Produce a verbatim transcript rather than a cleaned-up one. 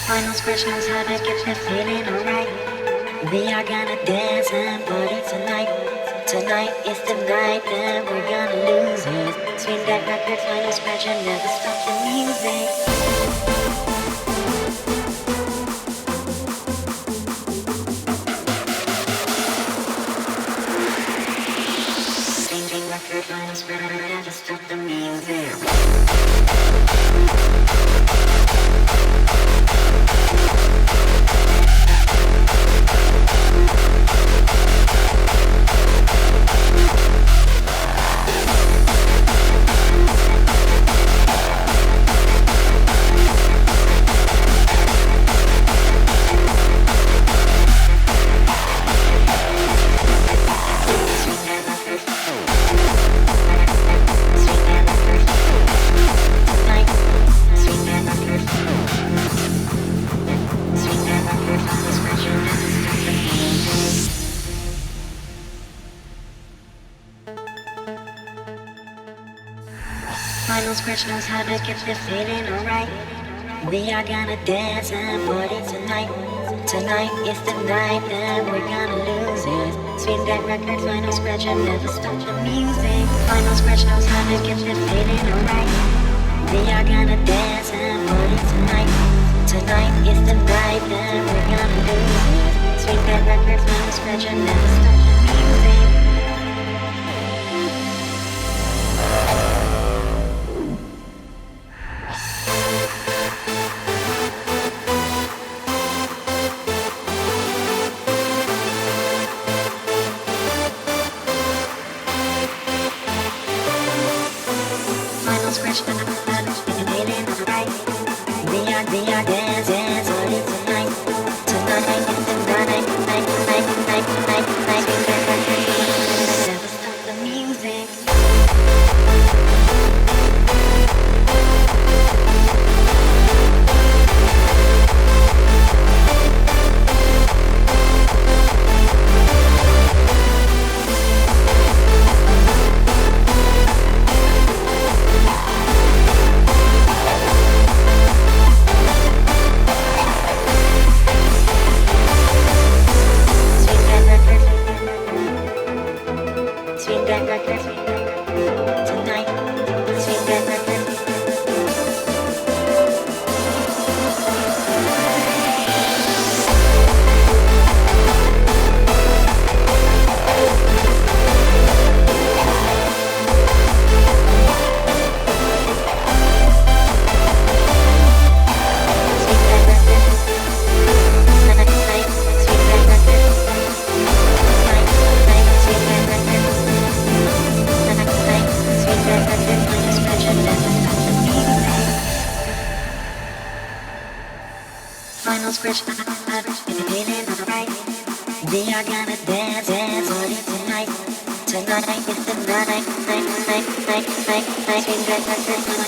Final scratch knows how to get the feeling alright. We are gonna dance and party tonight. Tonight is the night that we're gonna lose it. Swing that record, final scratch and never stop the music. Swing that record, final scratch and never stop the music. Final scratch knows how to get the feeling alright. We are gonna dance and party tonight. Tonight is the night that we're gonna lose it. Swing that record, final scratch and never stop the music. Final scratch knows how to get the feeling alright. We are gonna dance and party tonight. Tonight is the night that we're gonna lose it. Swing that record, final scratch and never stop the music. Scratch the feeling alright. We are, we are dancing party tonight. Tonight is the night, night, night, night, night, night. Never stop the music. Swing that record tonight. Swing that record. Final scratch, feeling alright. We are gonna dance and party tonight. Tonight is the night, night, night, night, night, night. Swing that record.